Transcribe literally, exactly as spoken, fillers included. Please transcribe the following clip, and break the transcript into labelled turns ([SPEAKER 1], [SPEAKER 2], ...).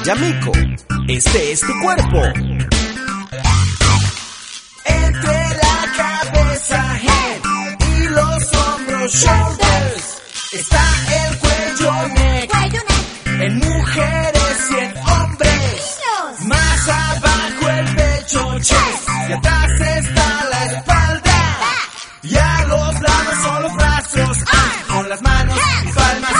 [SPEAKER 1] Yamiko, este es tu cuerpo.
[SPEAKER 2] Entre la cabeza, head, y los hombros, shoulders, está el cuello, neck,
[SPEAKER 3] Cuello, neck.
[SPEAKER 2] en mujeres y en hombres.
[SPEAKER 3] Niños.
[SPEAKER 2] Más abajo el pecho, chest, y atrás está la espalda. Y a los lados son los brazos, ah, con las manos y palmas